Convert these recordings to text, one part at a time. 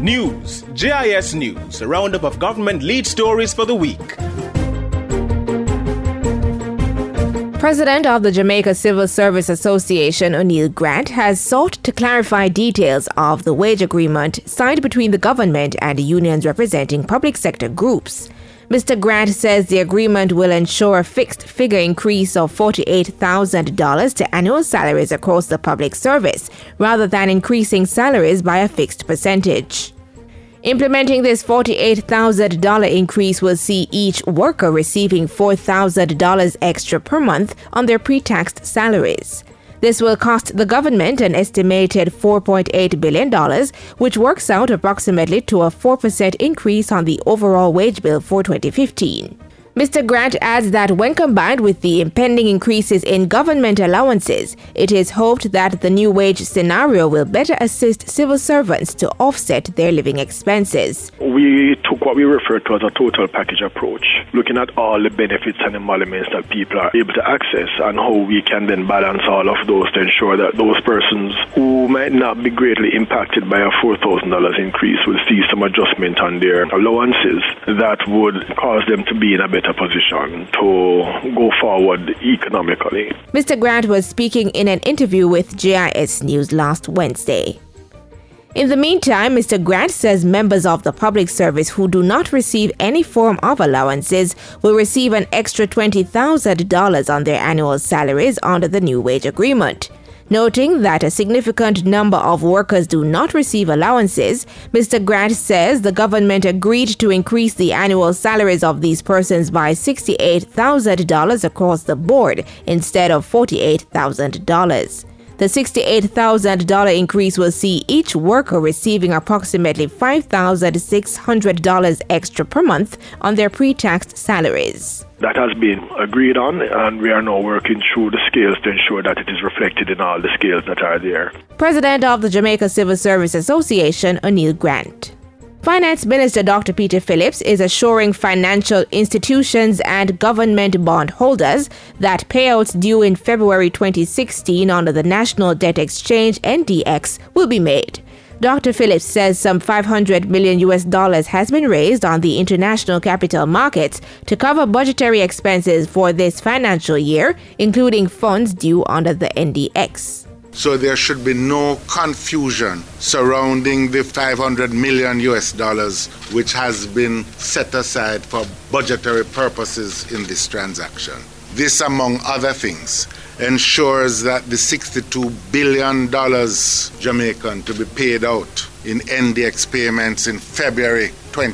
News, JIS News, a roundup of government lead stories for the week. President of the Jamaica Civil Service Association, O'Neill Grant, has sought to clarify details of the wage agreement signed between the government and unions representing public sector groups. Mr. Grant says the agreement will ensure a fixed figure increase of $48,000 to annual salaries across the public service, rather than increasing salaries by a fixed percentage. Implementing this $48,000 increase will see each worker receiving $4,000 extra per month on their pre-taxed salaries. This will cost the government an estimated $4.8 billion, which works out approximately to a 4% increase on the overall wage bill for 2015. Mr. Grant adds that when combined with the impending increases in government allowances, it is hoped that the new wage scenario will better assist civil servants to offset their living expenses. We took what we refer to as a total package approach, looking at all the benefits and emoluments that people are able to access and how we can then balance all of those to ensure that those persons who might not be greatly impacted by a $4,000 increase will see some adjustment on their allowances that would cause them to be in a better position to go forward economically. Mr. Grant was speaking in an interview with JIS News last Wednesday. In the meantime, Mr. Grant says members of the public service who do not receive any form of allowances will receive an extra $20,000 on their annual salaries under the new wage agreement. Noting that a significant number of workers do not receive allowances, Mr. Grant says the government agreed to increase the annual salaries of these persons by $68,000 across the board instead of $48,000. The $68,000 increase will see each worker receiving approximately $5,600 extra per month on their pre-taxed salaries. That has been agreed on, and we are now working through the scales to ensure that it is reflected in all the scales that are there. President of the Jamaica Civil Service Association, O'Neill Grant. Finance Minister Dr. Peter Phillips is assuring financial institutions and government bondholders that payouts due in February 2016 under the National Debt Exchange (NDX) will be made. Dr. Phillips says some $500 million has been raised on the international capital markets to cover budgetary expenses for this financial year, including funds due under the NDX. So there should be no confusion surrounding the $500 million which has been set aside for budgetary purposes in this transaction. This, among other things, ensures that the $62 billion Jamaican to be paid out in NDX payments in February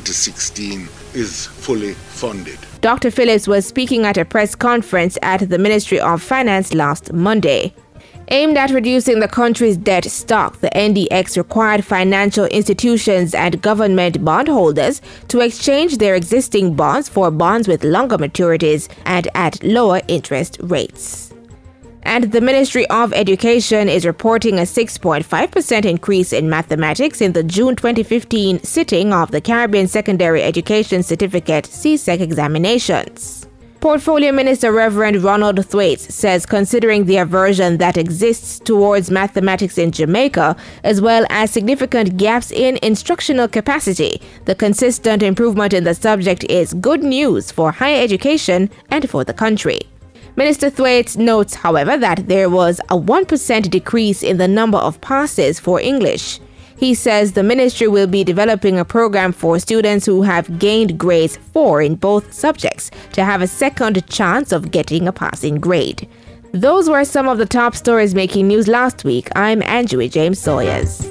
2016 is fully funded. Dr. Phillips was speaking at a press conference at the Ministry of Finance last Monday. Aimed at reducing the country's debt stock, the NDX required financial institutions and government bondholders to exchange their existing bonds for bonds with longer maturities and at lower interest rates. And the Ministry of Education is reporting a 6.5% increase in mathematics in the June 2015 sitting of the Caribbean Secondary Education Certificate (CSEC) examinations. Portfolio Minister Reverend Ronald Thwaites says considering the aversion that exists towards mathematics in Jamaica, as well as significant gaps in instructional capacity, the consistent improvement in the subject is good news for higher education and for the country. Minister Thwaites notes, however, that there was a 1% decrease in the number of passes for English. He says the ministry will be developing a program for students who have gained grades 4 in both subjects to have a second chance of getting a passing grade. Those were some of the top stories making news last week. I'm Angie James Sawyers.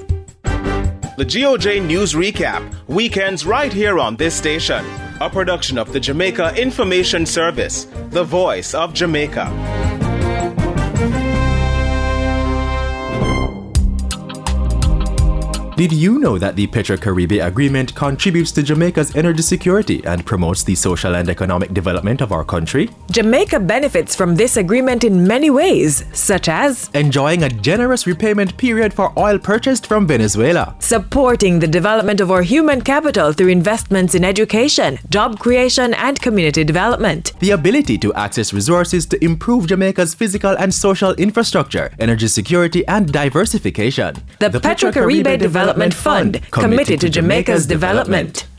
The GOJ News Recap, weekends right here on this station. A production of the Jamaica Information Service, the voice of Jamaica. Did you know that the Petro-Caribe Agreement contributes to Jamaica's energy security and promotes the social and economic development of our country? Jamaica benefits from this agreement in many ways, such as enjoying a generous repayment period for oil purchased from Venezuela, supporting the development of our human capital through investments in education, job creation, and community development, the ability to access resources to improve Jamaica's physical and social infrastructure, energy security, and diversification. The Petro-Caribe Development Development Fund, committed to Jamaica's development.